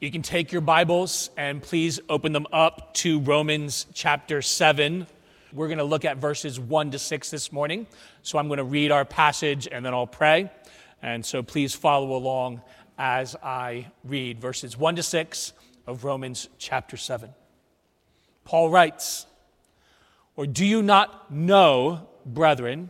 You can take your Bibles and please open them up to Romans chapter 7. We're going to look at verses 1 to 6 this morning. So I'm going to read our passage and then I'll pray. And so please follow along as I read verses 1 to 6 of Romans chapter 7. Paul writes, "Or do you not know, brethren,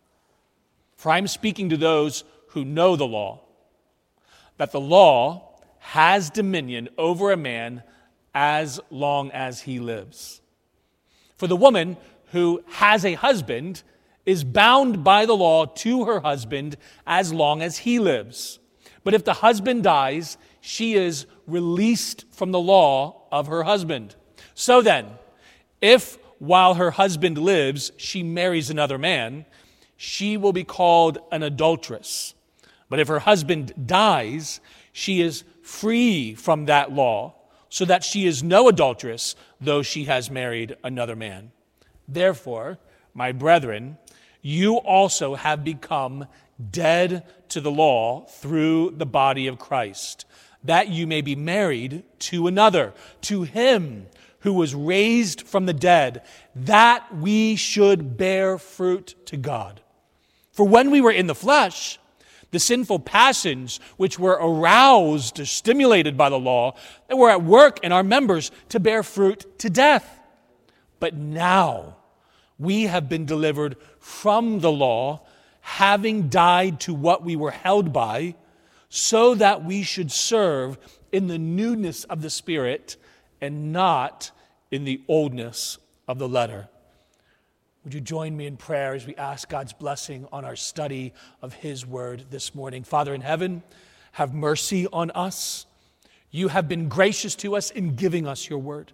for I am speaking to those who know the law, that the law has dominion over a man as long as he lives. For the woman who has a husband is bound by the law to her husband as long as he lives. But if the husband dies, she is released from the law of her husband. So then, if while her husband lives, she marries another man, she will be called an adulteress. But if her husband dies, she is free from that law, so that she is no adulteress, though she has married another man. Therefore, my brethren, you also have become dead to the law through the body of Christ, that you may be married to another, to him who was raised from the dead, that we should bear fruit to God. For when we were in the flesh, the sinful passions which were aroused or stimulated by the law, that were at work in our members to bear fruit to death. But now we have been delivered from the law, having died to what we were held by, so that we should serve in the newness of the Spirit and not in the oldness of the letter." Would you join me in prayer as we ask God's blessing on our study of His Word this morning? Father in heaven, have mercy on us. You have been gracious to us in giving us your Word.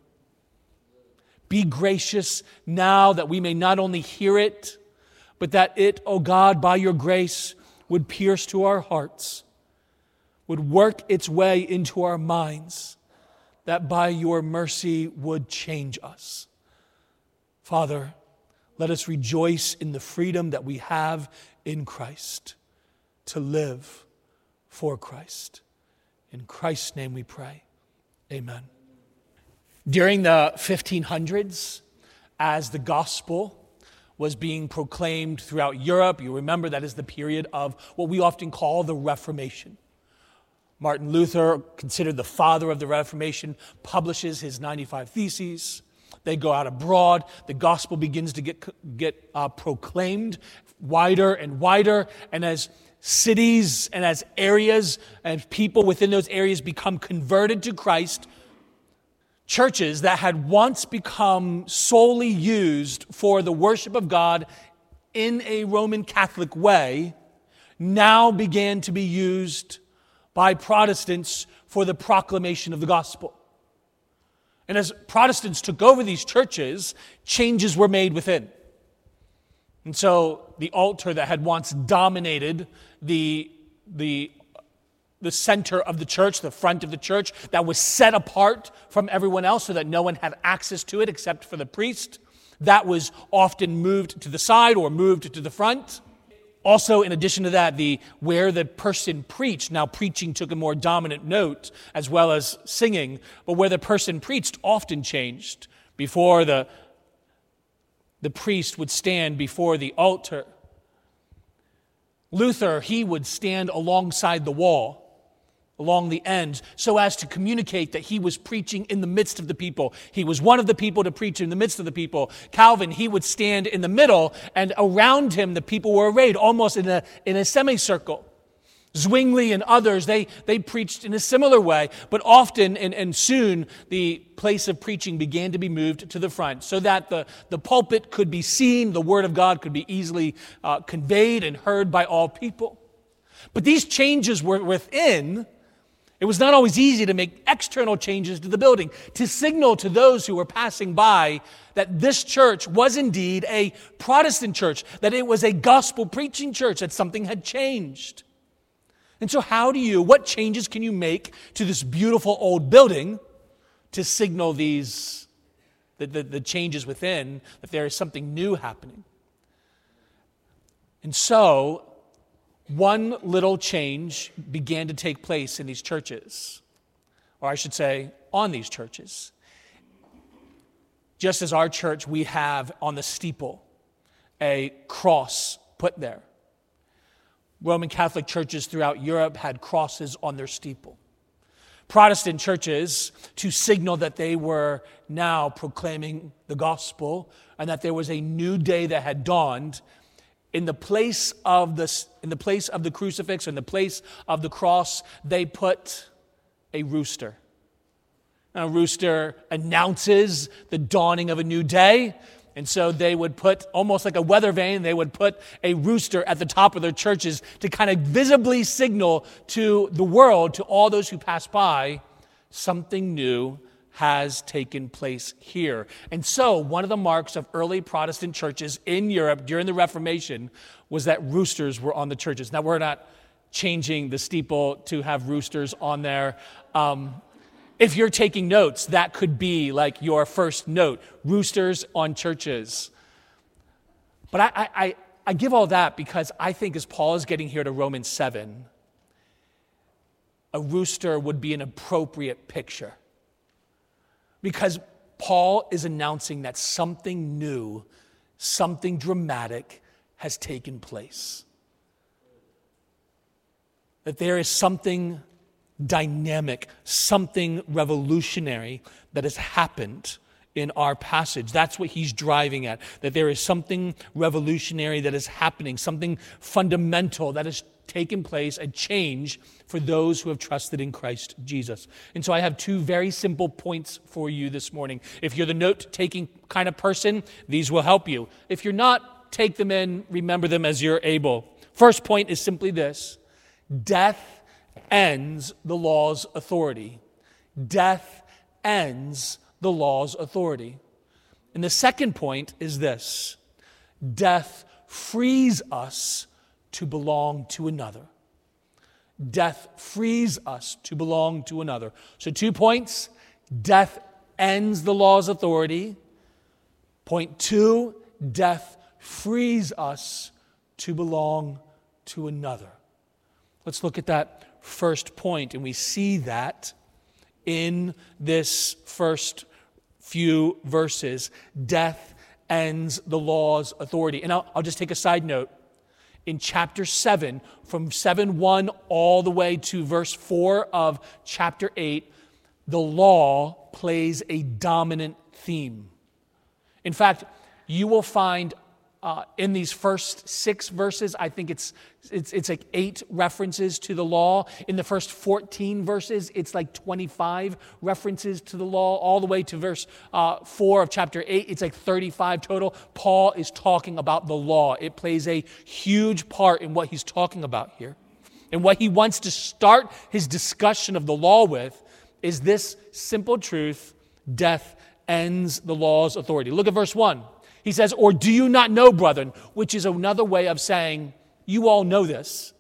Be gracious now that we may not only hear it, but that it, O God, by your grace, would pierce to our hearts, would work its way into our minds, that by your mercy would change us. Father, let us rejoice in the freedom that we have in Christ, to live for Christ. In Christ's name we pray. Amen. During the 1500s, as the gospel was being proclaimed throughout Europe, you remember that is the period of what we often call the Reformation. Martin Luther, considered the father of the Reformation, publishes his 95 Theses. They go out abroad. The gospel begins to get proclaimed wider and wider. And as cities and as areas and people within those areas become converted to Christ, churches that had once become solely used for the worship of God in a Roman Catholic way now began to be used by Protestants for the proclamation of the gospel. And as Protestants took over these churches, changes were made within. And so the altar that had once dominated the center of the church, the front of the church, that was set apart from everyone else so that no one had access to it except for the priest, that was often moved to the side or moved to the front. Also, in addition to that, where the person preached, now preaching took a more dominant note as well as singing, but where the person preached often changed. Before the priest would stand before the altar, Luther, he would stand alongside the wall, along the end, so as to communicate that he was preaching in the midst of the people. He was one of the people to preach in the midst of the people. Calvin, he would stand in the middle, and around him the people were arrayed almost in a semicircle. Zwingli and others, they preached in a similar way, but often and soon the place of preaching began to be moved to the front so that the pulpit could be seen, the word of God could be easily conveyed and heard by all people. But these changes were within. It was not always easy to make external changes to the building, to signal to those who were passing by that this church was indeed a Protestant church, that it was a gospel preaching church, that something had changed. And so what changes can you make to this beautiful old building to signal the changes within, that there is something new happening? And so one little change began to take place in these churches. or I should say, on these churches. Just as our church, we have on the steeple a cross put there. Roman Catholic churches throughout Europe had crosses on their steeple. Protestant churches, to signal that they were now proclaiming the gospel and that there was a new day that had dawned, in the place of the crucifix, in the place of the cross, they put a rooster. A rooster announces the dawning of a new day. And so they would put, almost like a weather vane, they would put a rooster at the top of their churches to kind of visibly signal to the world, to all those who pass by, something new has taken place here. And so one of the marks of early Protestant churches in Europe during the Reformation was that roosters were on the churches. Now, we're not changing the steeple to have roosters on there. If you're taking notes, that could be like your first note, roosters on churches. But I give all that because I think as Paul is getting here to Romans 7, a rooster would be an appropriate picture. Because Paul is announcing that something new, something dramatic has taken place. That there is something dynamic, something revolutionary that has happened in our passage. That's what he's driving at, that there is something revolutionary that is happening, something fundamental that has taken place, a change for those who have trusted in Christ Jesus. And so I have two very simple points for you this morning. If you're the note-taking kind of person, these will help you. If you're not, take them in, remember them as you're able. First point is simply this: death ends the law's authority. Death ends the law's authority. And the second point is this: death frees us to belong to another. Death frees us to belong to another. So 2 points: death ends the law's authority. Point 2, death frees us to belong to another. Let's look at that first point, and we see that in this first few verses. Death ends the law's authority. And I'll just take a side note. In chapter 7, from 7:1 all the way to verse 4 of chapter 8, the law plays a dominant theme. In fact, you will find in these first 6 verses, I think it's like 8 references to the law. In the first 14 verses, it's like 25 references to the law. All the way to verse 4 of chapter 8, it's like 35 total. Paul is talking about the law. It plays a huge part in what he's talking about here. And what he wants to start his discussion of the law with is this simple truth: death ends the law's authority. Look at verse 1. He says, "Or do you not know, brethren?" Which is another way of saying, you all know this.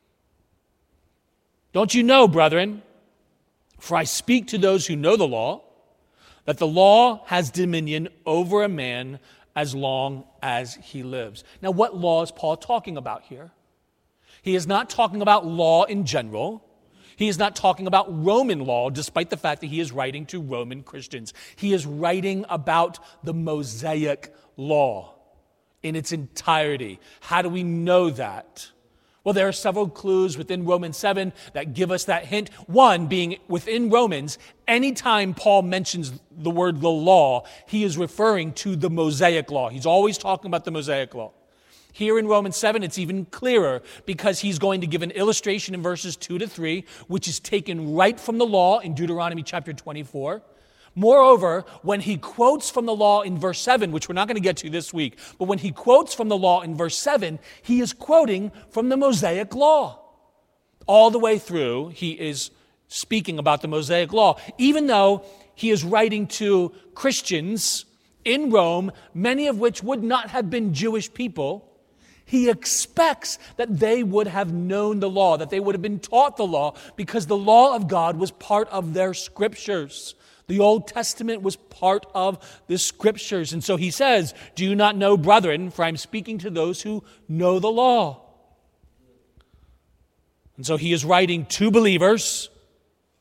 "Don't you know, brethren? For I speak to those who know the law, that the law has dominion over a man as long as he lives." Now, what law is Paul talking about here? He is not talking about law in general. He is not talking about Roman law, despite the fact that he is writing to Roman Christians. He is writing about the Mosaic law in its entirety. How do we know that? Well, there are several clues within Romans 7 that give us that hint. One being within Romans, anytime Paul mentions the word the law, he is referring to the Mosaic law. He's always talking about the Mosaic law. Here in Romans 7, it's even clearer because he's going to give an illustration in verses 2 to 3, which is taken right from the law in Deuteronomy chapter 24. Moreover, when he quotes from the law in verse 7, which we're not going to get to this week, but when he quotes from the law in verse 7, he is quoting from the Mosaic law. All the way through, he is speaking about the Mosaic law, even though he is writing to Christians in Rome, many of which would not have been Jewish people. He expects that they would have known the law, that they would have been taught the law, because the law of God was part of their scriptures. The Old Testament was part of the scriptures. And so he says, "Do you not know, brethren, for I'm speaking to those who know the law." And so he is writing to believers,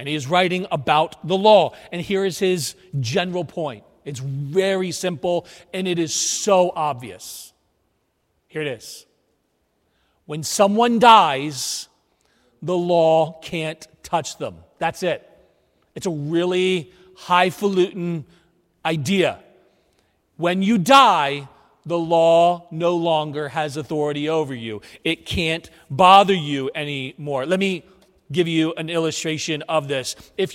And he is writing about the law. And here is his general point. It's very simple, and it is so obvious. Here it is. When someone dies, the law can't touch them. That's it. It's a really highfalutin idea. When you die, the law no longer has authority over you. It can't bother you anymore. Let me give you an illustration of this. If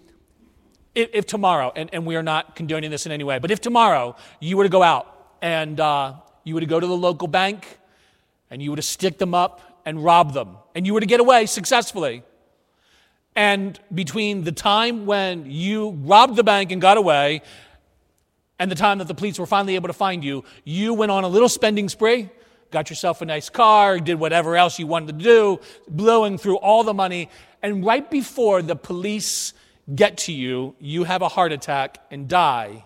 tomorrow, and we are not condoning this in any way, but if tomorrow you were to go out and you were to go to the local bank and you were to stick them up and rob them, and you were to get away successfully, and between the time when you robbed the bank and got away and the time that the police were finally able to find you, you went on a little spending spree, got yourself a nice car, did whatever else you wanted to do, blowing through all the money, and right before the police get to you, you have a heart attack and die.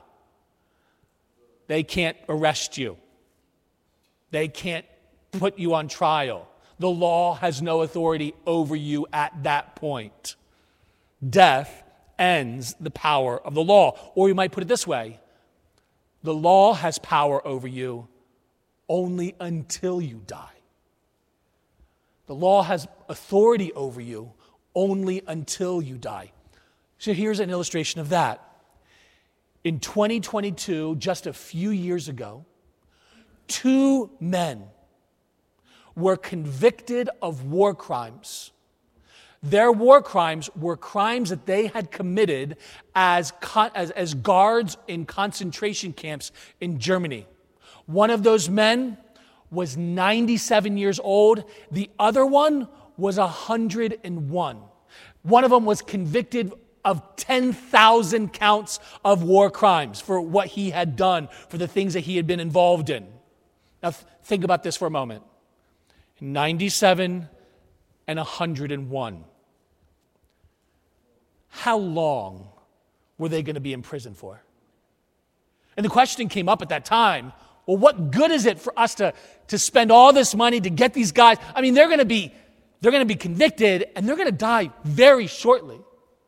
They can't arrest you. They can't put you on trial. The law has no authority over you at that point. Death ends the power of the law. Or you might put it this way: the law has power over you only until you die. The law has authority over you only until you die. So here's an illustration of that. In 2022, just a few years ago, 2 men were convicted of war crimes. Their war crimes were crimes that they had committed as guards in concentration camps in Germany. One of those men was 97 years old. The other one was 101. One of them was convicted of 10,000 counts of war crimes for what he had done, for the things that he had been involved in. Now think about this for a moment. 97 and 101. How long were they going to be in prison for? And the question came up at that time, well, what good is it for us to spend all this money to get these guys? I mean, they're going to be convicted and they're going to die very shortly.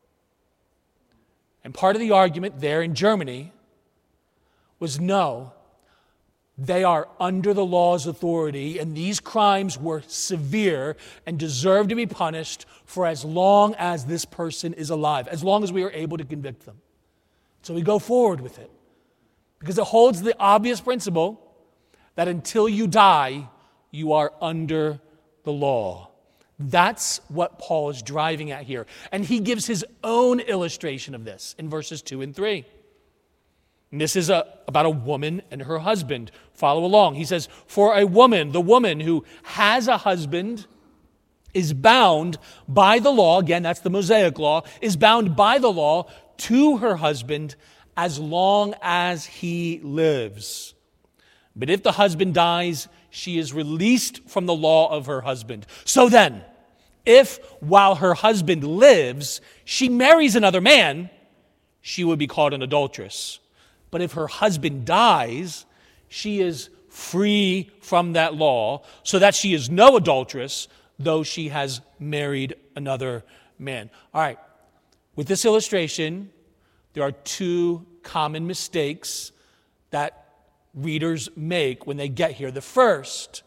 And part of the argument there in Germany was no, they are under the law's authority, and these crimes were severe and deserve to be punished for as long as this person is alive, as long as we are able to convict them. So we go forward with it, because it holds the obvious principle that until you die, you are under the law. That's what Paul is driving at here. And he gives his own illustration of this in verses 2 and 3. And this is about a woman and her husband. Follow along. He says, for a woman, the woman who has a husband is bound by the law, again, that's the Mosaic law, is bound by the law to her husband as long as he lives. But if the husband dies, she is released from the law of her husband. So then, if while her husband lives, she marries another man, she would be called an adulteress. But if her husband dies, she is free from that law, so that she is no adulteress, though she has married another man. All right, with this illustration, there are 2 common mistakes that readers make when they get here. The first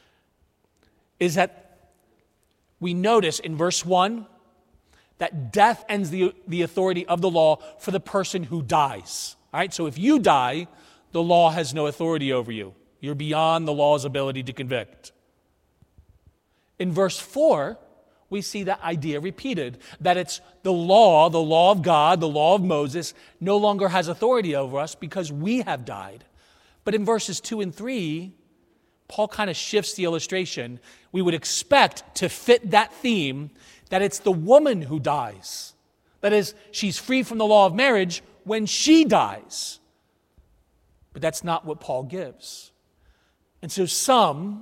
is that we notice in verse 1 that death ends the authority of the law for the person who dies. All right, so if you die, the law has no authority over you. You're beyond the law's ability to convict. In verse 4, we see that idea repeated, that it's the law of God, the law of Moses, no longer has authority over us because we have died. But in verses 2 and 3, Paul kind of shifts the illustration. We would expect to fit that theme that it's the woman who dies. That is, she's free from the law of marriage when she dies. But that's not what Paul gives. And so some,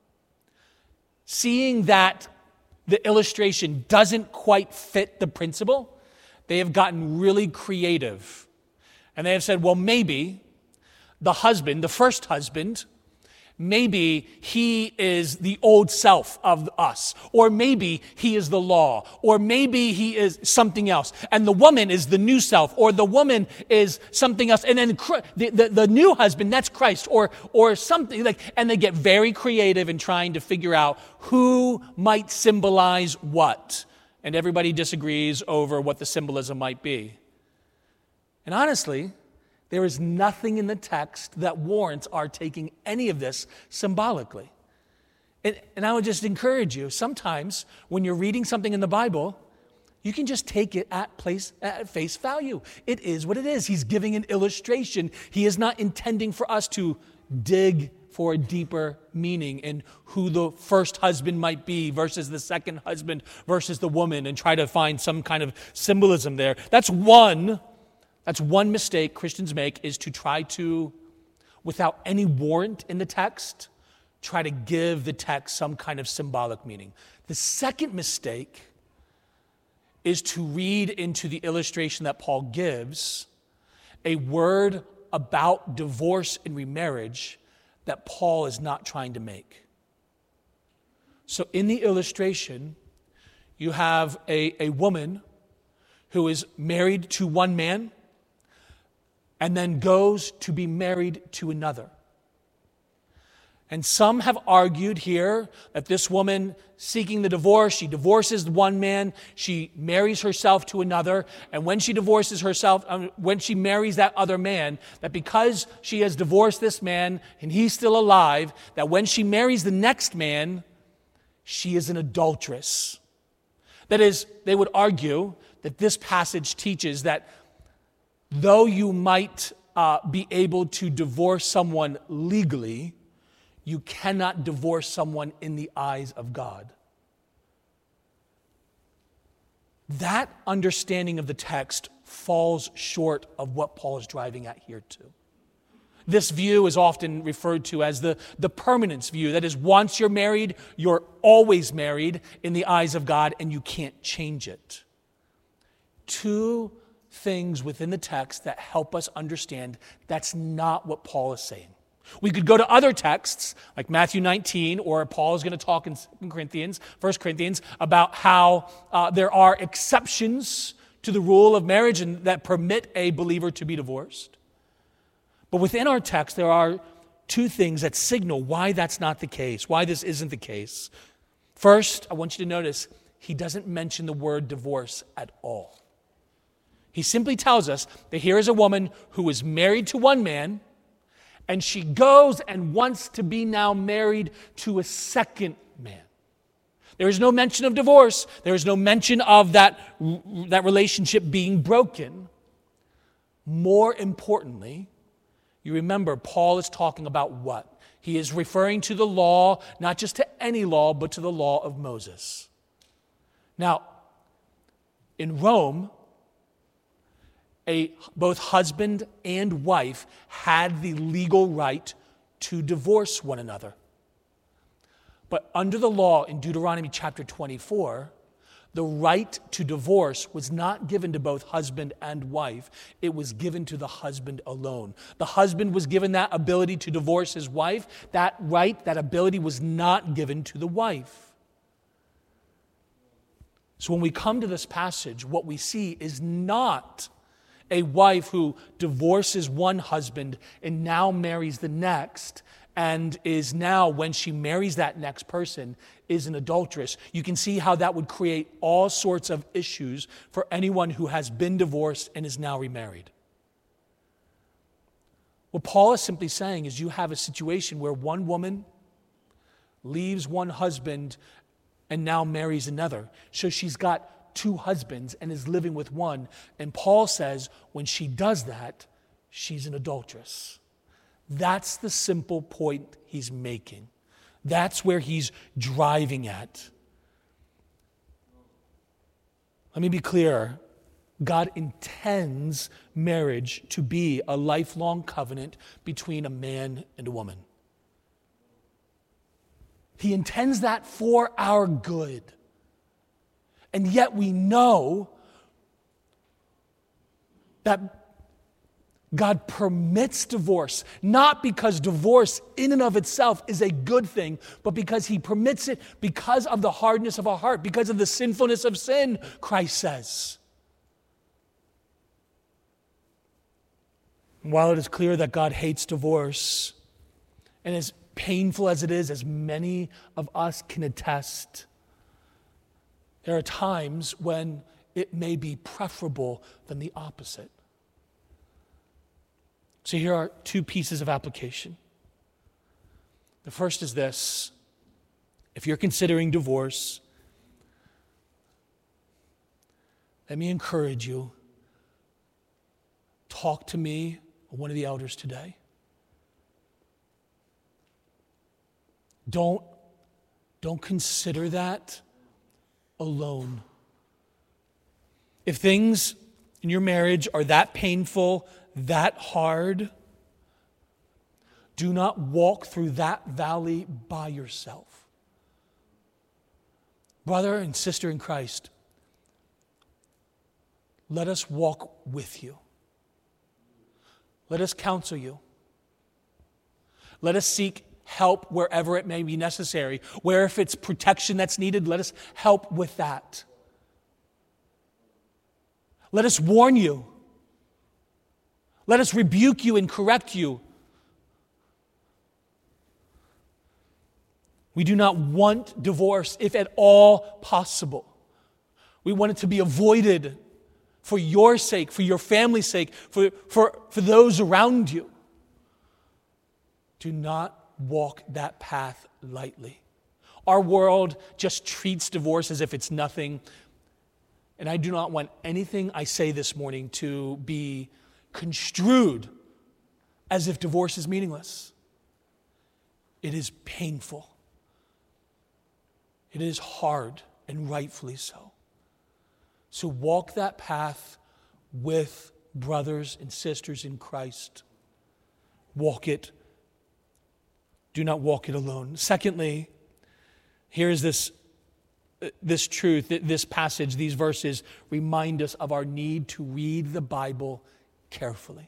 seeing that the illustration doesn't quite fit the principle, they have gotten really creative. And they have said, well, maybe the husband, the first husband, Maybe he is the old self of us, or maybe he is the law, or maybe he is something else. And the woman is the new self, or the woman is something else. And then the new husband, that's Christ, or something like, and they get very creative in trying to figure out who might symbolize what. And everybody disagrees over what the symbolism might be. And honestly, there is nothing in the text that warrants our taking any of this symbolically. And I would just encourage you, sometimes when you're reading something in the Bible, you can just take it at face value. It is what it is. He's giving an illustration. He is not intending for us to dig for a deeper meaning in who the first husband might be versus the second husband versus the woman and try to find some kind of symbolism there. That's one mistake Christians make, is to try to, without any warrant in the text, try to give the text some kind of symbolic meaning. The second mistake is to read into the illustration that Paul gives a word about divorce and remarriage that Paul is not trying to make. So in the illustration, you have a woman who is married to one man and then goes to be married to another. And some have argued here that this woman seeking the divorce, she divorces one man, she marries herself to another, and when she divorces herself, when she marries that other man, that because she has divorced this man and he's still alive, that when she marries the next man, she is an adulteress. That is, they would argue that this passage teaches that though you might be able to divorce someone legally, you cannot divorce someone in the eyes of God. That understanding of the text falls short of what Paul is driving at here too. This view is often referred to as the permanence view. That is, once you're married, you're always married in the eyes of God and you can't change it. Two things within the text that help us understand that's not what Paul is saying. We could go to other texts like Matthew 19, or Paul is going to talk in 1 Corinthians, about how there are exceptions to the rule of marriage and that permit a believer to be divorced. But within our text, there are two things that signal why that's not the case, why this isn't the case. First, I want you to notice he doesn't mention the word divorce at all. He simply tells us that here is a woman who is married to one man, and she goes and wants to be now married to a second man. There is no mention of divorce. There is no mention of that relationship being broken. More importantly, you remember Paul is talking about what? He is referring to the law, not just to any law, but to the law of Moses. Now, in Rome, both husband and wife had the legal right to divorce one another. But under the law in Deuteronomy chapter 24, the right to divorce was not given to both husband and wife. It was given to the husband alone. The husband was given that ability to divorce his wife. That right, that ability was not given to the wife. So when we come to this passage, what we see is not a wife who divorces one husband and now marries the next, and is now, when she marries that next person, is an adulteress. You can see how that would create all sorts of issues for anyone who has been divorced and is now remarried. What Paul is simply saying is you have a situation where one woman leaves one husband and now marries another. So she's got two husbands and is living with one. And Paul says when she does that, she's an adulteress. That's the simple point he's making. That's where he's driving at. Let me be clear. God intends marriage to be a lifelong covenant between a man and a woman. He intends that for our good. And yet we know that God permits divorce, not because divorce in and of itself is a good thing, but because he permits it because of the hardness of our heart, because of the sinfulness of sin, Christ says. While it is clear that God hates divorce, and as painful as it is, as many of us can attest, there are times when it may be preferable than the opposite. So here are two pieces of application. The first is this: if you're considering divorce, let me encourage you, talk to me or one of the elders today. Don't consider that alone. If things in your marriage are that painful, that hard, do not walk through that valley by yourself. Brother and sister in Christ, let us walk with you. Let us counsel you. Let us seek help wherever it may be necessary. Where if it's protection that's needed, let us help with that. Let us warn you. Let us rebuke you and correct you. We do not want divorce if at all possible. We want it to be avoided for your sake, for your family's sake, for those around you. Do not walk that path lightly. Our world just treats divorce as if it's nothing. And I do not want anything I say this morning to be construed as if divorce is meaningless. It is painful. It is hard, and rightfully so. So walk that path with brothers and sisters in Christ. Walk it. Do not walk it alone. Secondly, here is this truth, this passage, these verses remind us of our need to read the Bible carefully.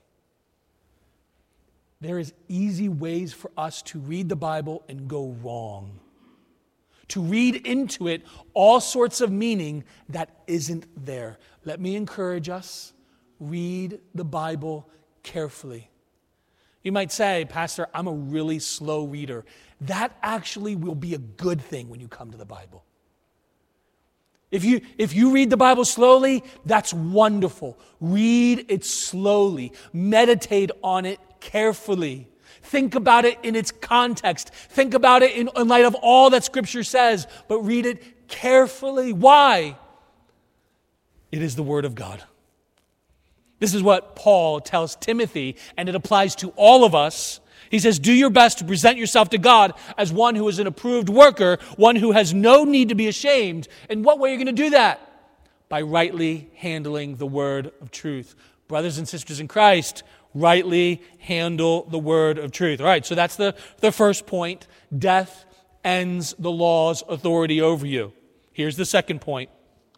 There is easy ways for us to read the Bible and go wrong. To read into it all sorts of meaning that isn't there. Let me encourage us, read the Bible carefully. You might say, Pastor, I'm a really slow reader. That actually will be a good thing when you come to the Bible. If you read the Bible slowly, that's wonderful. Read it slowly. Meditate on it carefully. Think about it in its context. Think about it in light of all that Scripture says, but read it carefully. Why? It is the Word of God. This is what Paul tells Timothy, and it applies to all of us. He says, do your best to present yourself to God as one who is an approved worker, one who has no need to be ashamed. And what way are you going to do that? By rightly handling the word of truth. Brothers and sisters in Christ, rightly handle the word of truth. All right, so that's the first point. Death ends the law's authority over you. Here's the second point.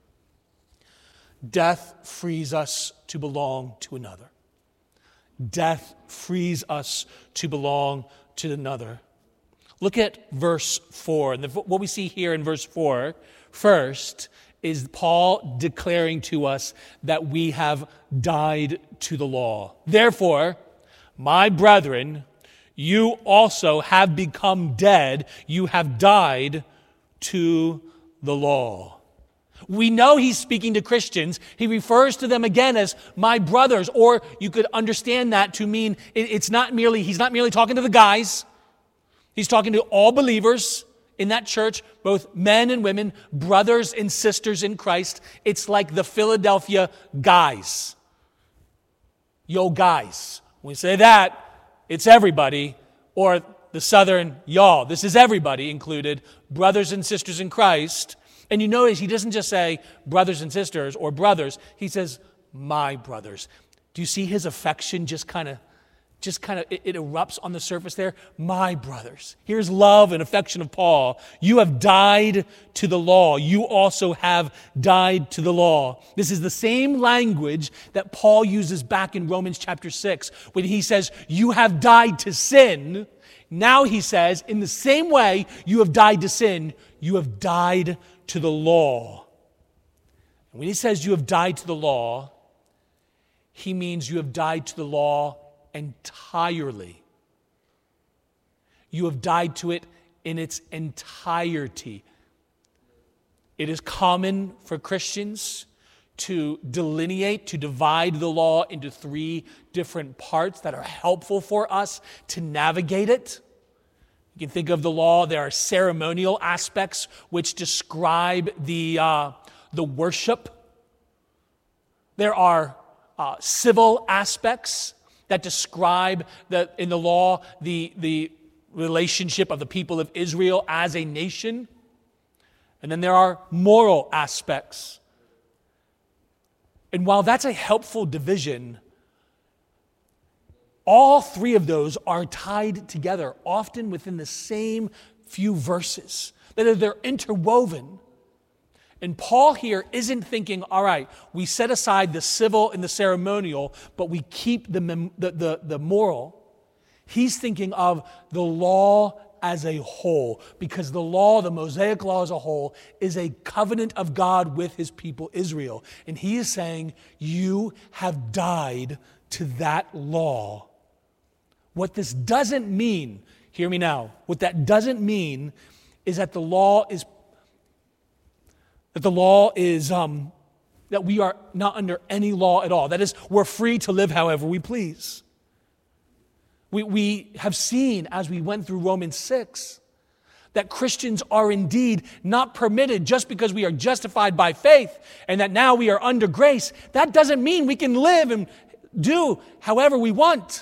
Death frees us to belong to another. Death frees us to belong to another. Look at verse 4. And what we see here in verse 4, first, is Paul declaring to us that we have died to the law. Therefore, my brethren, you also have become dead. You have died to the law. We know he's speaking to Christians. He refers to them again as my brothers, or you could understand that to mean he's not merely talking to the guys. He's talking to all believers in that church, both men and women, brothers and sisters in Christ. It's like the Philadelphia guys. Yo, guys. When we say that, it's everybody, or the Southern y'all. This is everybody included, brothers and sisters in Christ. And you notice he doesn't just say brothers and sisters or brothers. He says, my brothers. Do you see his affection just kind of just kind of, it erupts on the surface there. My brothers. Here's love and affection of Paul. You have died to the law. You also have died to the law. This is the same language that Paul uses back in Romans chapter 6 when he says, you have died to sin. Now he says, in the same way you have died to sin, you have died to the law. And when he says you have died to the law, he means you have died to the law entirely. You have died to it in its entirety. It is common for Christians to delineate, to divide the law into 3 different parts that are helpful for us to navigate it. You can think of the law, there are ceremonial aspects which describe the worship. There are civil aspects that describe in the law the relationship of the people of Israel as a nation. And then there are moral aspects. And while that's a helpful division, all 3 of those are tied together, often within the same few verses. That they're interwoven. And Paul here isn't thinking, all right, we set aside the civil and the ceremonial, but we keep the moral. He's thinking of the law as a whole, because the law, the Mosaic law as a whole, is a covenant of God with his people Israel. And he is saying, you have died to that law. What this doesn't mean, hear me now, what that doesn't mean is that the law is that we are not under any law at all. That is, we're free to live however we please. We have seen, as we went through Romans 6, that Christians are indeed not permitted just because we are justified by faith and that now we are under grace. That doesn't mean we can live and do however we want.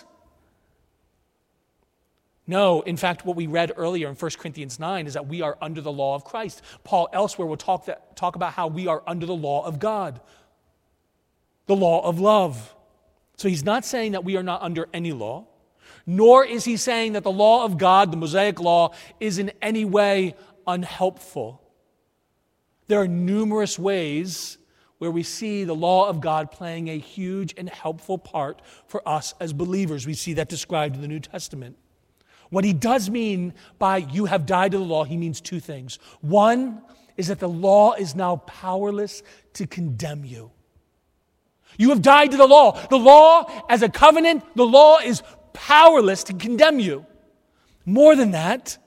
No, in fact, what we read earlier in 1 Corinthians 9 is that we are under the law of Christ. Paul elsewhere will talk about how we are under the law of God, the law of love. So he's not saying that we are not under any law, nor is he saying that the law of God, the Mosaic law, is in any way unhelpful. There are numerous ways where we see the law of God playing a huge and helpful part for us as believers. We see that described in the New Testament. What he does mean by you have died to the law, he means 2 things. One is that the law is now powerless to condemn you. You have died to the law. The law as a covenant, the law is powerless to condemn you. More than that,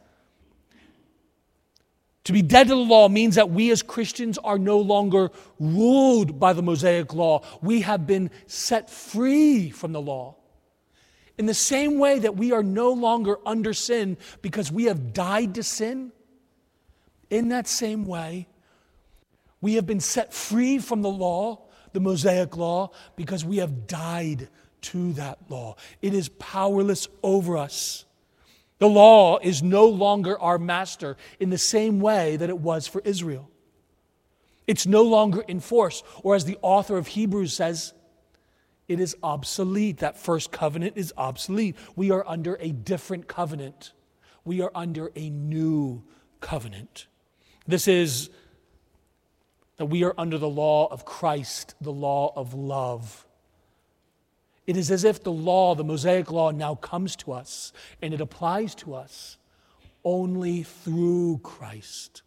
to be dead to the law means that we as Christians are no longer ruled by the Mosaic law. We have been set free from the law. In the same way that we are no longer under sin because we have died to sin, in that same way, we have been set free from the law, the Mosaic law, because we have died to that law. It is powerless over us. The law is no longer our master in the same way that it was for Israel. It's no longer in force, or as the author of Hebrews says, it is obsolete. That first covenant is obsolete. We are under a different covenant. We are under a new covenant. This is that we are under the law of Christ, the law of love. It is as if the law, the Mosaic law, now comes to us and it applies to us only through Christ.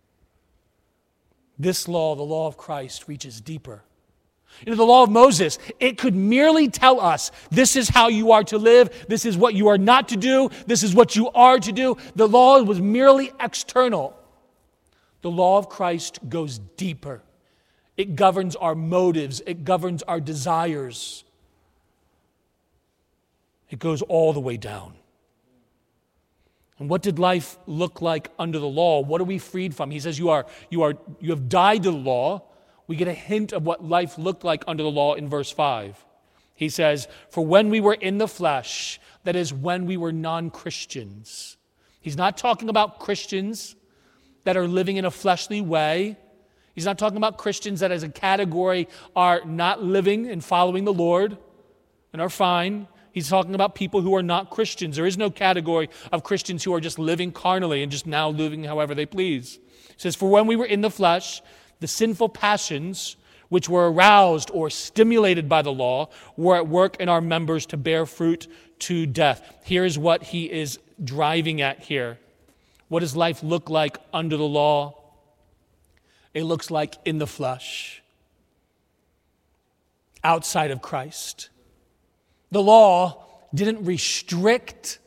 This law, the law of Christ, reaches deeper. The law of Moses, it could merely tell us, this is how you are to live, this is what you are not to do, this is what you are to do. The law was merely external. The law of Christ goes deeper. It governs our motives, it governs our desires. It goes all the way down. And what did life look like under the law? What are we freed from? He says you have died to the law. We get a hint of what life looked like under the law in verse 5. He says, for when we were in the flesh, that is when we were non-Christians. He's not talking about Christians that are living in a fleshly way. He's not talking about Christians that as a category are not living and following the Lord and are fine. He's talking about people who are not Christians. There is no category of Christians who are just living carnally and just now living however they please. He says, for when we were in the flesh, the sinful passions which were aroused or stimulated by the law were at work in our members to bear fruit to death. Here's what he is driving at here. What does life look like under the law? It looks like in the flesh, outside of Christ. The law didn't restrict.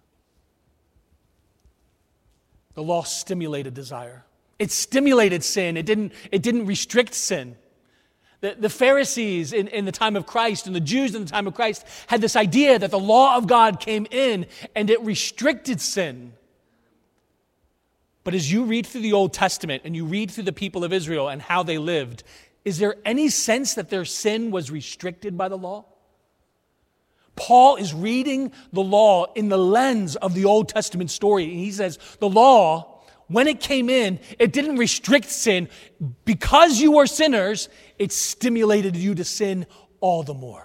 The law stimulated desire. It stimulated sin. It didn't restrict sin. The Pharisees in the time of Christ and the Jews in the time of Christ had this idea that the law of God came in and it restricted sin. But as you read through the Old Testament and you read through the people of Israel and how they lived, is there any sense that their sin was restricted by the law? Paul is reading the law in the lens of the Old Testament story. And he says, the law, when it came in, it didn't restrict sin. Because you were sinners, it stimulated you to sin all the more.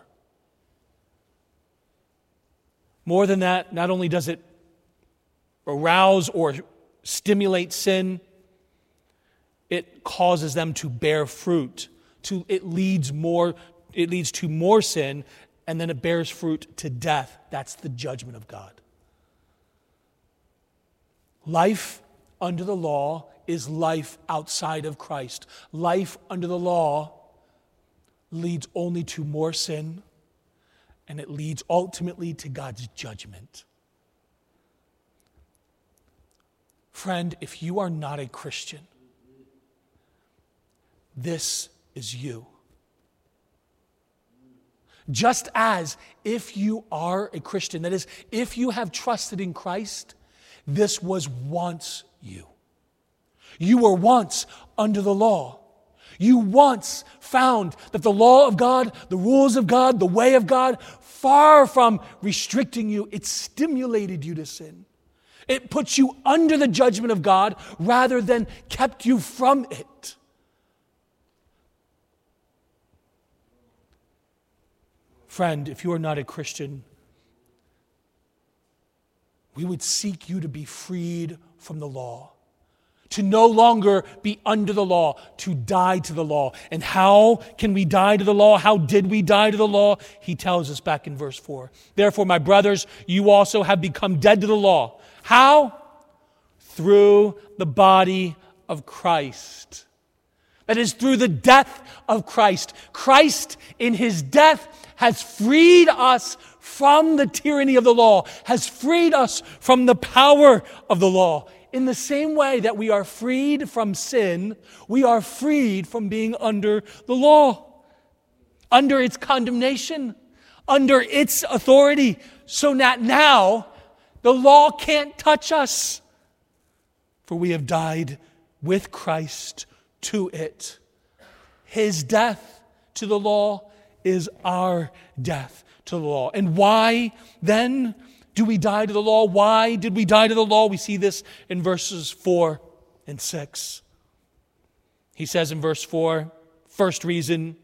More than that, not only does it arouse or stimulate sin, it causes them to bear fruit. It leads to more sin, and then it bears fruit to death. That's the judgment of God. Life under the law is life outside of Christ. Life under the law leads only to more sin, and it leads ultimately to God's judgment. Friend, if you are not a Christian, this is you. Just as if you are a Christian, that is, if you have trusted in Christ, this was once you. You were once under the law. You once found that the law of God, the rules of God, the way of God, far from restricting you, it stimulated you to sin. It put you under the judgment of God rather than kept you from it. Friend, if you are not a Christian, we would seek you to be freed from the law, to no longer be under the law, to die to the law. And how can we die to the law? How did we die to the law? He tells us back in verse 4. Therefore, my brothers, you also have become dead to the law. How? Through the body of Christ. That is, through the death of Christ. Christ, in his death, has freed us from the tyranny of the law, has freed us from the power of the law. In the same way that we are freed from sin, we are freed from being under the law, under its condemnation, under its authority, so that now the law can't touch us, for we have died with Christ to it. His death to the law is our death to the law. And why then do we die to the law? Why did we die to the law? We see this in verses 4 and 6. He says in verse 4, first reason,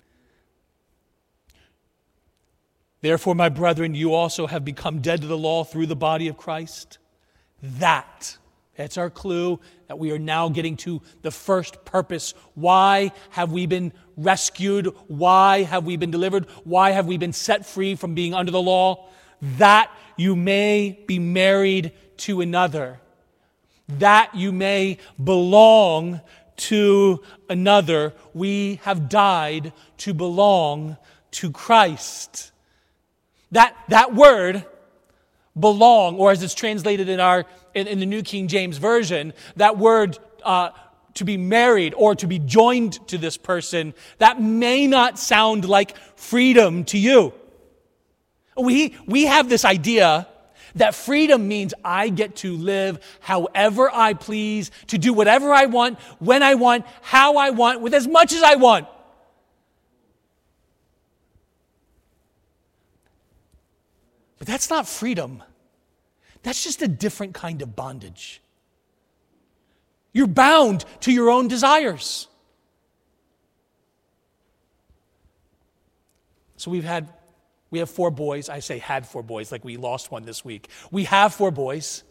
therefore, my brethren, you also have become dead to the law through the body of Christ. That's our clue that we are now getting to the first purpose. Why have we been rescued? Why have we been delivered? Why have we been set free from being under the law? That you may be married to another. That you may belong to another. We have died to belong to Christ. That word, belong, or as it's translated in the New King James Version, that word to be married or to be joined to this person, that may not sound like freedom to you. We have this idea that freedom means I get to live however I please, to do whatever I want, when I want, how I want, with as much as I want. But that's not freedom. That's just a different kind of bondage. You're bound to your own desires. So we've had We have 4 boys. I say had 4 boys, like we lost one this week. We have 4 boys.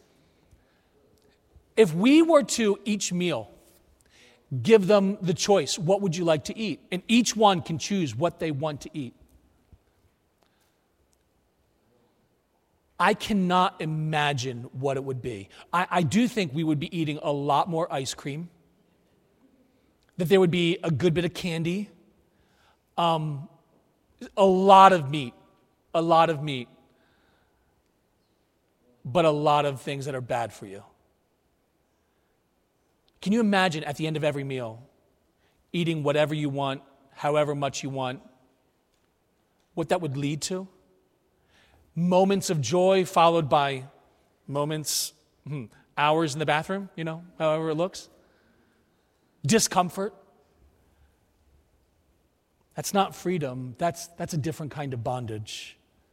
If we were to each meal give them the choice, what would you like to eat? And each one can choose what they want to eat. I cannot imagine what it would be. I do think we would be eating a lot more ice cream, that there would be a good bit of candy, a lot of meat, but a lot of things that are bad for you. Can you imagine at the end of every meal, eating whatever you want, however much you want, what that would lead to? Moments of joy followed by moments, hours in the bathroom, however it looks. Discomfort. That's not freedom. That's a different kind of bondage.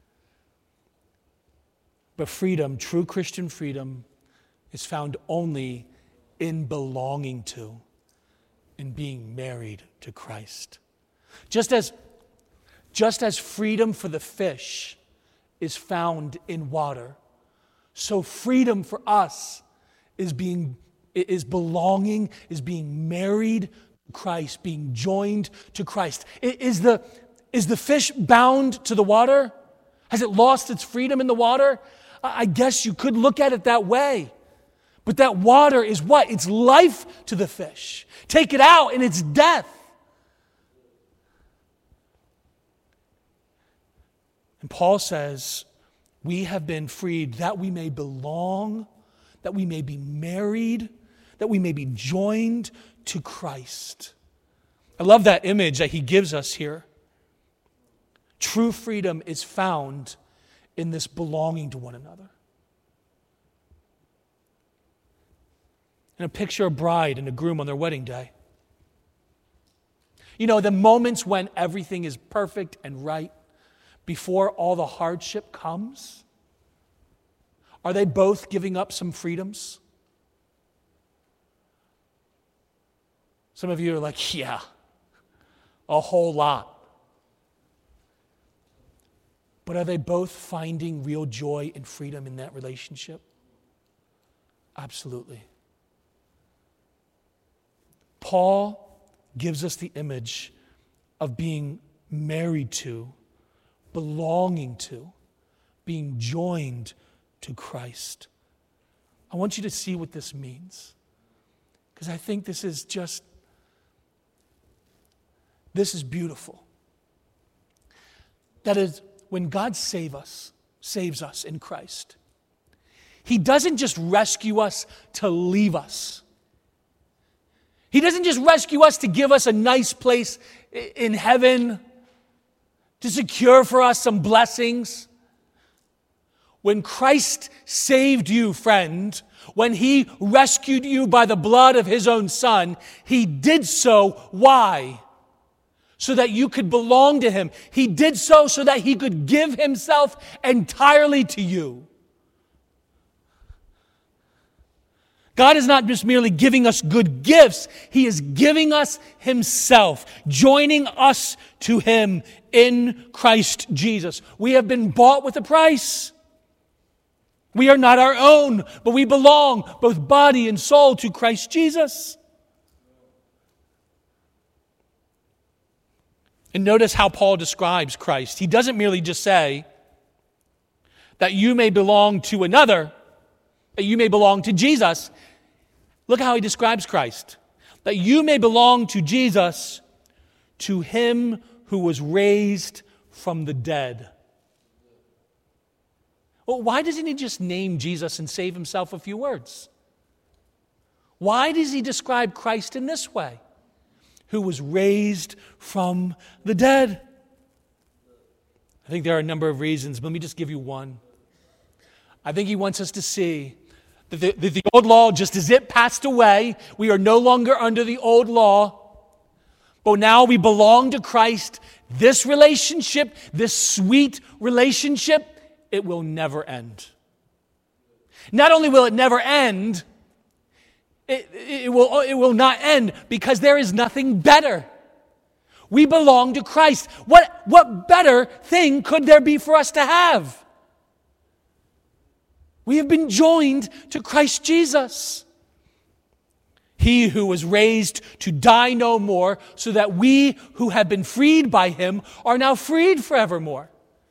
But freedom, true Christian freedom, is found only in belonging to, in being married to Christ. Just as freedom for the fish is found in water, so freedom for us is belonging, is being married to Christ, being joined to Christ. Is the fish bound to the water? Has it lost its freedom in the water? I guess you could look at it that way. But that water is what? It's life to the fish. Take it out and it's death. And Paul says, we have been freed that we may belong, that we may be married, that we may be joined to Christ. I love that image that he gives us here. True freedom is found in this belonging to one another. And a picture of a bride and a groom on their wedding day. The moments when everything is perfect and right, before all the hardship comes? Are they both giving up some freedoms? Some of you are like, yeah, a whole lot. But are they both finding real joy and freedom in that relationship? Absolutely. Paul gives us the image of being married to, belonging to, being joined to Christ. I want you to see what this means, because I think this is beautiful. That is, when God saves us in Christ, He doesn't just rescue us to leave us. He doesn't just rescue us to give us a nice place in heaven, to secure for us some blessings. When Christ saved you, friend, when He rescued you by the blood of His own Son, He did so, why? So that you could belong to Him. He did so that He could give Himself entirely to you. God is not just merely giving us good gifts. He is giving us Himself, joining us to Him in Christ Jesus. We have been bought with a price. We are not our own, but we belong, both body and soul, to Christ Jesus. And notice how Paul describes Christ. He doesn't merely just say that you may belong to another, that you may belong to Jesus. Look how he describes Christ. That you may belong to Jesus, to Him who was raised from the dead. Well, why doesn't he just name Jesus and save himself a few words? Why does he describe Christ in this way? Who was raised from the dead. I think there are a number of reasons, but let me just give you one. I think he wants us to see that the old law, just as it passed away, we are no longer under the old law, but now we belong to Christ. This relationship, this sweet relationship, it will never end. Not only will it never end, it will not end because there is nothing better. We belong to Christ. What better thing could there be for us to have? We have been joined to Christ Jesus. He who was raised to die no more, so that we who have been freed by him are now freed forevermore.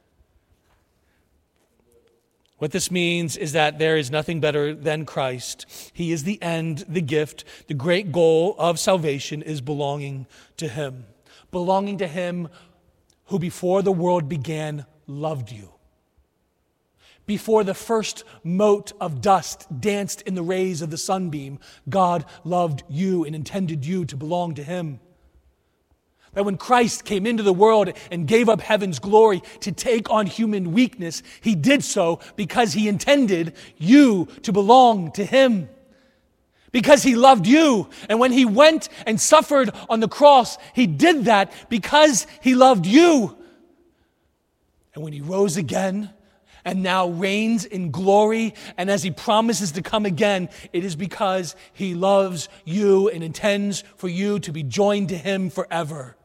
What this means is that there is nothing better than Christ. He is the end, the gift. The great goal of salvation is belonging to him. Belonging to him who before the world began loved you. Before the first mote of dust danced in the rays of the sunbeam, God loved you and intended you to belong to him. That when Christ came into the world and gave up heaven's glory to take on human weakness, he did so because he intended you to belong to him. Because he loved you. And when he went and suffered on the cross, he did that because he loved you. And when he rose again and now reigns in glory, and as he promises to come again, it is because he loves you and intends for you to be joined to him forever.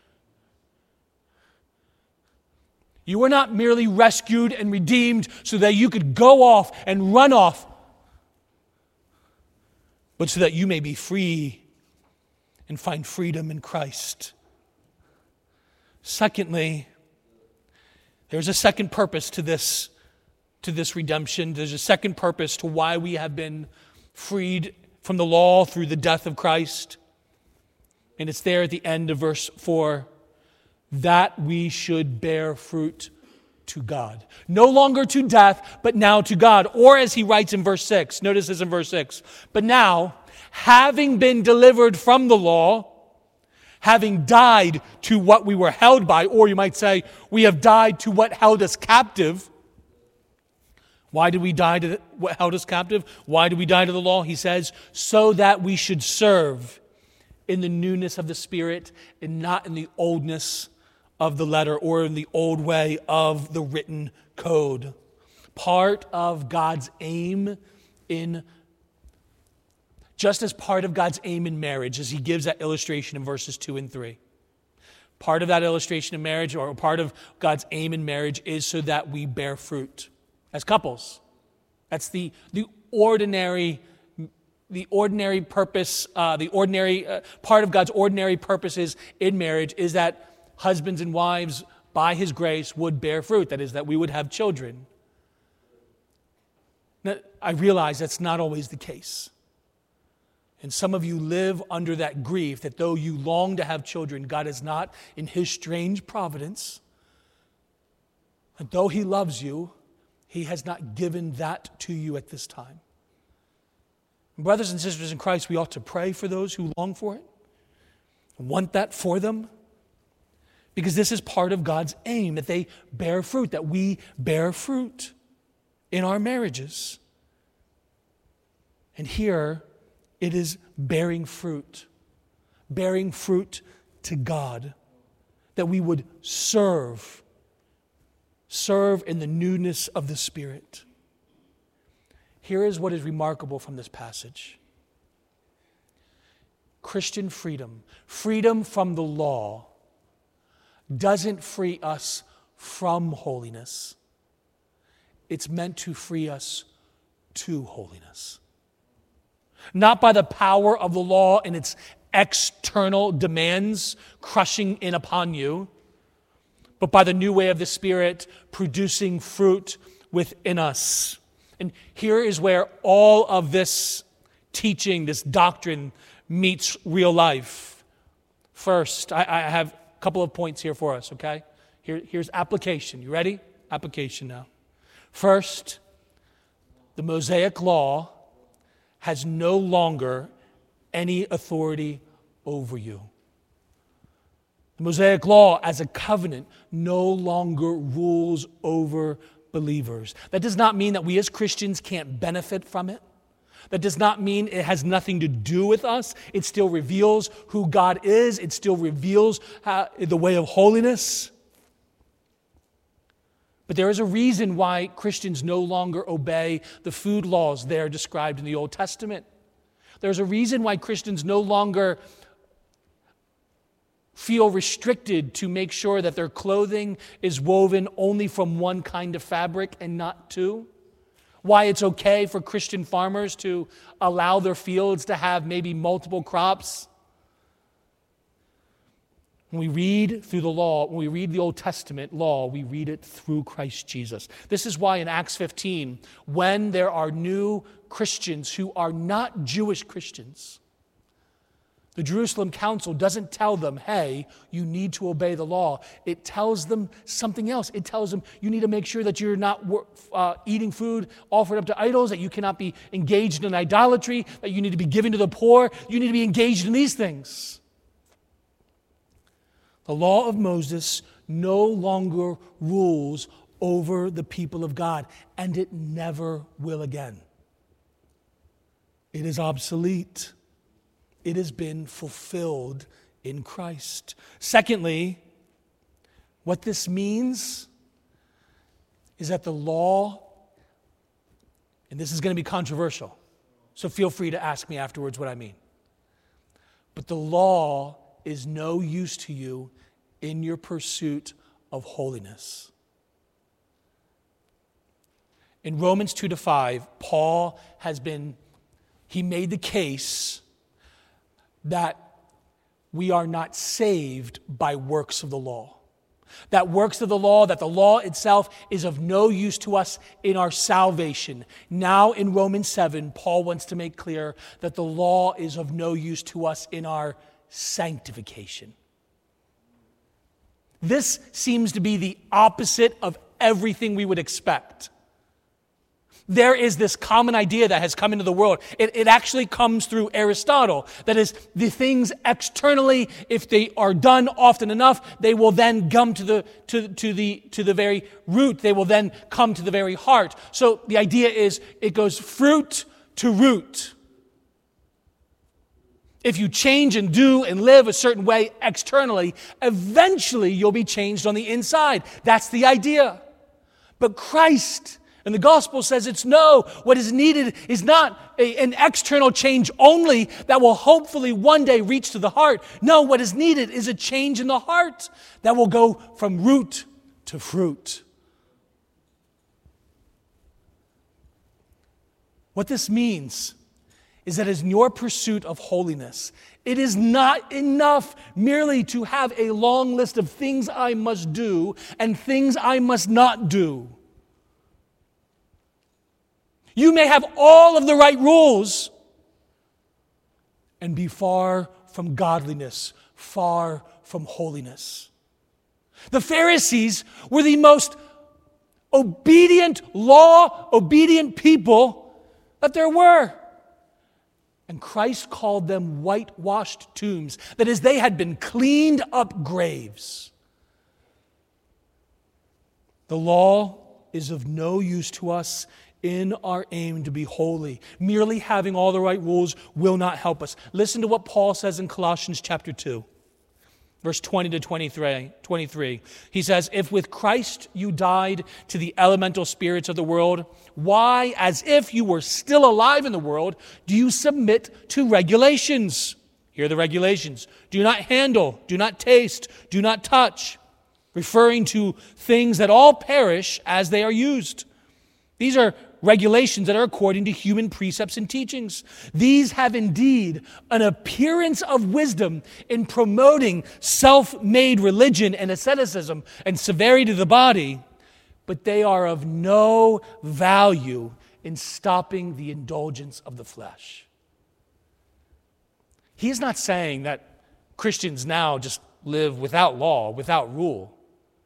You were not merely rescued and redeemed so that you could go off and run off, but so that you may be free and find freedom in Christ. Secondly, there's a second purpose to this redemption. There's a second purpose to why we have been freed from the law through the death of Christ. And it's there at the end of verse 4. That we should bear fruit to God. No longer to death, but now to God. Or as he writes in verse 6, notice this in verse 6. But now, having been delivered from the law, having died to what we were held by, or you might say, we have died to what held us captive. Why did we die to what held us captive? Why did we die to the law? He says, so that we should serve in the newness of the Spirit and not in the oldness of the letter or in the old way of the written code. Part of God's aim just as part of God's aim in marriage, as he gives that illustration in verses 2 and 3. Part of that illustration in marriage, or part of God's aim in marriage, is so that we bear fruit as couples. That's the ordinary purpose, part of God's ordinary purposes in marriage is that husbands and wives, by his grace, would bear fruit. That is, that we would have children. Now, I realize that's not always the case. And some of you live under that grief that though you long to have children, God is not, in his strange providence, that though he loves you, he has not given that to you at this time. Brothers and sisters in Christ, we ought to pray for those who long for it, want that for them, because this is part of God's aim, that they bear fruit, that we bear fruit in our marriages. And here, it is bearing fruit to God, that we would serve in the newness of the Spirit. Here is what is remarkable from this passage. Christian freedom from the law, doesn't free us from holiness. It's meant to free us to holiness. Not by the power of the law and its external demands crushing in upon you, but by the new way of the Spirit producing fruit within us. And here is where all of this teaching, this doctrine, meets real life. First, I have a couple of points here for us, okay? Here's application. You ready? Application now. First, the Mosaic law has no longer any authority over you. The Mosaic law as a covenant no longer rules over believers. That does not mean that we as Christians can't benefit from it. That does not mean it has nothing to do with us. It still reveals who God is. It still reveals the way of holiness. But there is a reason why Christians no longer obey the food laws there described in the Old Testament. There's a reason why Christians no longer feel restricted to make sure that their clothing is woven only from one kind of fabric and not two. Why it's okay for Christian farmers to allow their fields to have maybe multiple crops. When we read through the law, when we read the Old Testament law, we read it through Christ Jesus. This is why in Acts 15, when there are new Christians who are not Jewish Christians, the Jerusalem Council doesn't tell them, hey, you need to obey the law. It tells them something else. It tells them you need to make sure that you're not eating food offered up to idols, that you cannot be engaged in idolatry, that you need to be giving to the poor. You need to be engaged in these things. The law of Moses no longer rules over the people of God, and it never will again. It is obsolete. It has been fulfilled in Christ. Secondly, what this means is that the law, and this is going to be controversial, so feel free to ask me afterwards what I mean. But the law is no use to you in your pursuit of holiness. In Romans 2-5, Paul he made the case that we are not saved by works of the law. That works of the law, that the law itself is of no use to us in our salvation. Now in Romans 7, Paul wants to make clear that the law is of no use to us in our sanctification. This seems to be the opposite of everything we would expect. There is this common idea that has come into the world. It actually comes through Aristotle. That is, the things externally, if they are done often enough, they will then come to the very root. They will then come to the very heart. So the idea is it goes fruit to root. If you change and do and live a certain way externally, eventually you'll be changed on the inside. That's the idea. But Christ and the gospel says it's no. What is needed is not an external change only that will hopefully one day reach to the heart. No, what is needed is a change in the heart that will go from root to fruit. What this means is that in your pursuit of holiness, it is not enough merely to have a long list of things I must do and things I must not do. You may have all of the right rules and be far from godliness, far from holiness. The Pharisees were the most obedient, law-obedient people that there were. And Christ called them whitewashed tombs. That is, they had been cleaned up graves. The law is of no use to us in our aim to be holy. Merely having all the right rules will not help us. Listen to what Paul says in Colossians chapter 2, verse 20 to 23. He says, if with Christ you died to the elemental spirits of the world, why, as if you were still alive in the world, do you submit to regulations? Here are the regulations. Do not handle, do not taste, do not touch, referring to things that all perish as they are used. These are regulations that are according to human precepts and teachings. These have indeed an appearance of wisdom in promoting self-made religion and asceticism and severity to the body, but they are of no value in stopping the indulgence of the flesh. He is not saying that Christians now just live without law, without rule.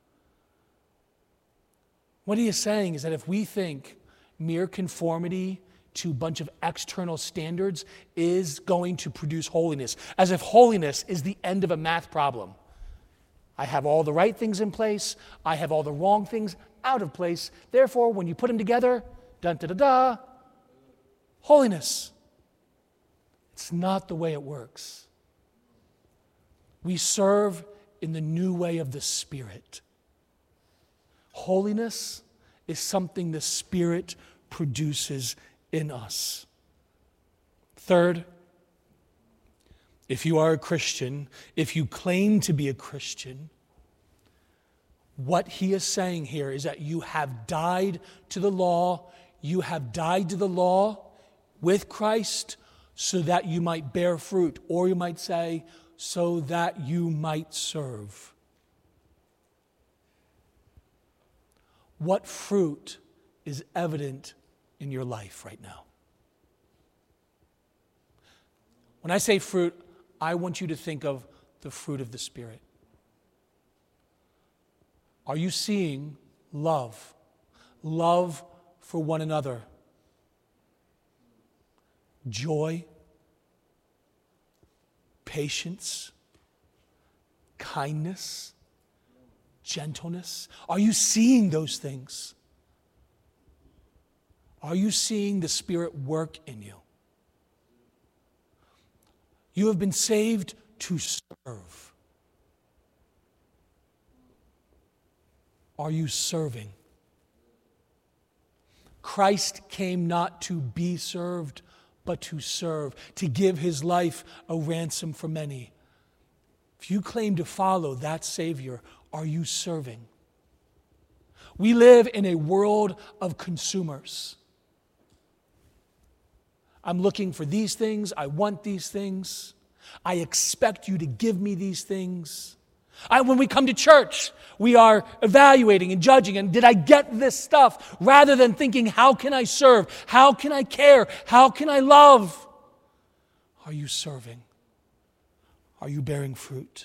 What he is saying is that if we think mere conformity to a bunch of external standards is going to produce holiness, as if holiness is the end of a math problem. I have all the right things in place, I have all the wrong things out of place, therefore when you put them together, dun-da-da-da, holiness. It's not the way it works. We serve in the new way of the Spirit. Holiness is something the Spirit produces in us. Third, if you are a Christian, if you claim to be a Christian, what he is saying here is that you have died to the law. You have died to the law with Christ so that you might bear fruit, or you might say, so that you might serve. What fruit is evident in your life right now? When I say fruit, I want you to think of the fruit of the Spirit. Are you seeing love? Love for one another. Joy. Patience. Kindness. Gentleness. Are you seeing those things? Are you seeing the Spirit work in you? You have been saved to serve. Are you serving? Christ came not to be served, but to serve, to give his life a ransom for many. If you claim to follow that Savior, are you serving? We live in a world of consumers. I'm looking for these things. I want these things. I expect you to give me these things. When we come to church, we are evaluating and judging, and did I get this stuff? Rather than thinking, how can I serve? How can I care? How can I love? Are you serving? Are you bearing fruit?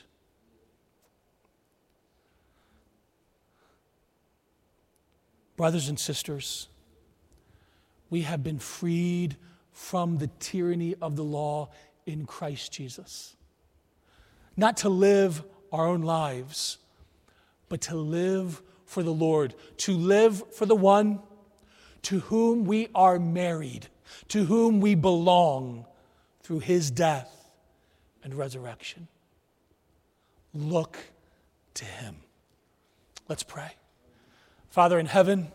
Brothers and sisters, we have been freed from the tyranny of the law in Christ Jesus. Not to live our own lives, but to live for the Lord, to live for the one to whom we are married, to whom we belong through his death and resurrection. Look to him. Let's pray. Father in heaven,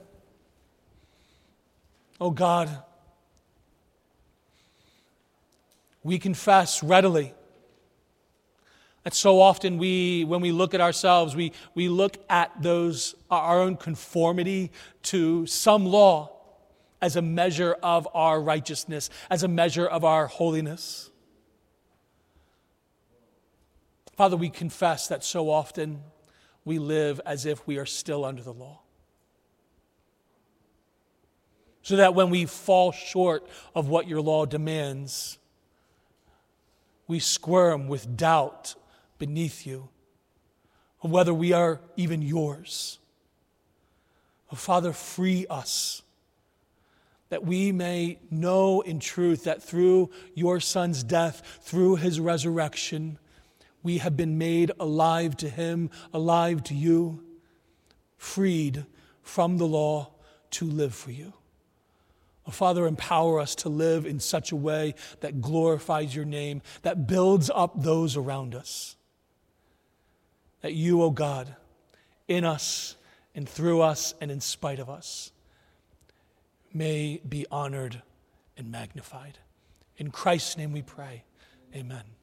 oh God, we confess readily that so often when we look at ourselves, we look at our own conformity to some law as a measure of our righteousness, as a measure of our holiness. Father, we confess that so often we live as if we are still under the law. So that when we fall short of what your law demands, we squirm with doubt beneath you of whether we are even yours. Oh, Father, free us that we may know in truth that through your Son's death, through his resurrection, we have been made alive to him, alive to you, freed from the law to live for you. Father, empower us to live in such a way that glorifies your name, that builds up those around us. That you, O God, in us and through us and in spite of us, may be honored and magnified. In Christ's name we pray. Amen.